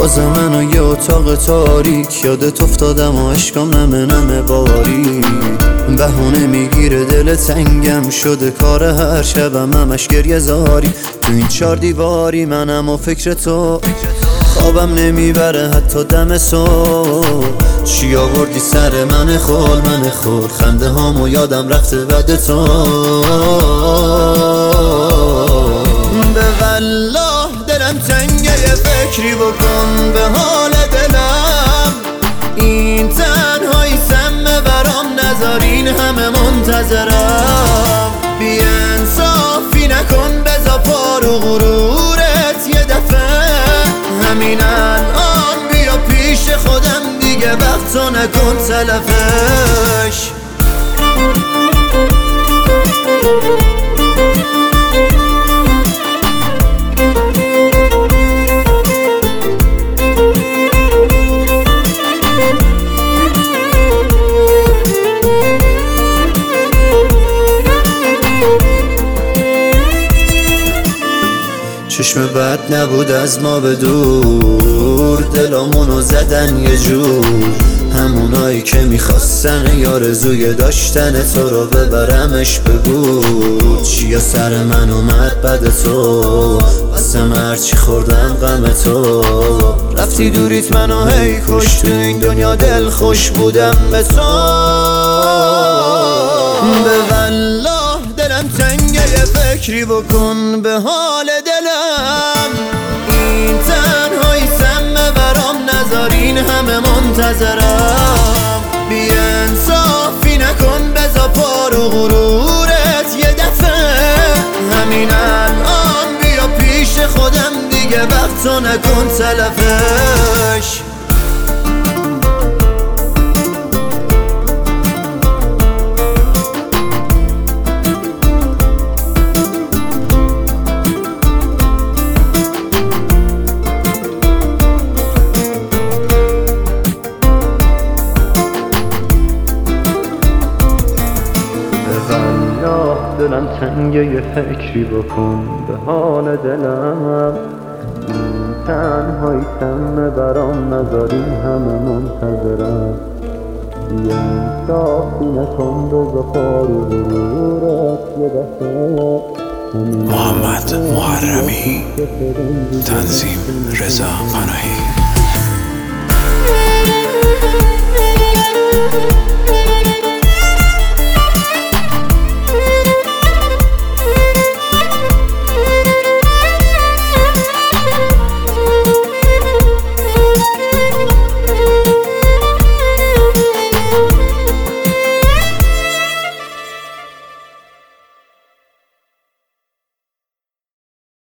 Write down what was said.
باز منو یه اتاق تاریک یادت افتادم و عشقام نمه باری. بهونه میگیره دل تنگم شده کار هر شبم همش گریه زاری. تو این 4 دیواری منم و فکر تو خوابم نمیبره حتی دم صبح. چی آوردی سر من خول خنده هامو یادم رفته بعد تو. به والله دلم تنگه یه فکری بکن به حال دلم. این تنهایی سمه برام نذارین همه منتظرم. بی انصافی نکن بزا پارو غرورت یه دفعه. همین الان بیا پیش خودم دیگه وقتو نکن تلفش. چشم بد نبود از ما به دور، دلامونو زدن یه جور. همونایی که میخواستن یارزوی داشتن تو رو ببرمش بگو. چیا سر من اومد بد تو واسم هرچی خوردم غم تو. رفتی دوریت منو هی کش تو این دنیا دل خوش بودم به تو. به والله دلم تنگه یه فکری بکن به حال دلم. این تنهایی سمه برام نذارین همه منتظرم. بی انصافی نکن بزا پارو غرورت یه دفعه. همین الان بیا پیش خودم دیگه وقتو نکن تلفش. دلم تنگه یه فکری بکن به حال دلم. این تنهایی سمه برام نذاری همه منتظرم. یه انصافی نکن بزا پارو غرورت یه دفعه. محمد محرمی، تنظیم رضا پناهی.